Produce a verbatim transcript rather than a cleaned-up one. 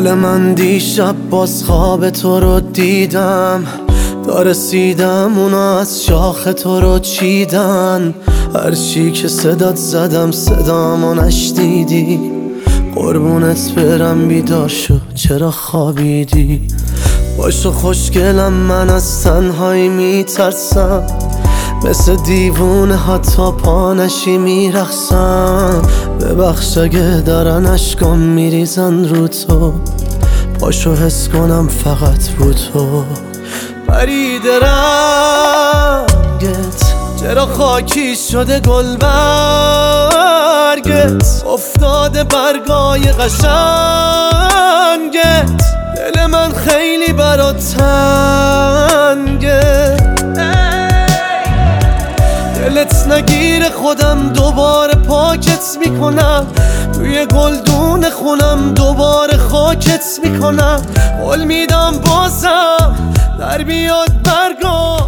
گل من دیشب باز خواب تو رو دیدم، تا رسیدم اونا از شاخ تو رو چیدن. هرچی که صدات زدم صدامو نشنیدی، قربونت برم بیدار شو چرا خوابیدی. باشو خوشگلم من از تنهایی میترسم، مثل دیوونه حتی پا نشی میرقصم. ببخش اگه دارن اشکام میریزن رو تو، پاشو حس کنم فقط بود تو. پریده رنگت چرا خاکی شده گل برگت، افتاده برگای قشنگت. دل من خیلی برات تنگه، دلت نگیره خودم دوباره پاکت میکنم، توی گلدون خونم دوباره خاکت میکنم. قول میدم بازم در بیاد برگام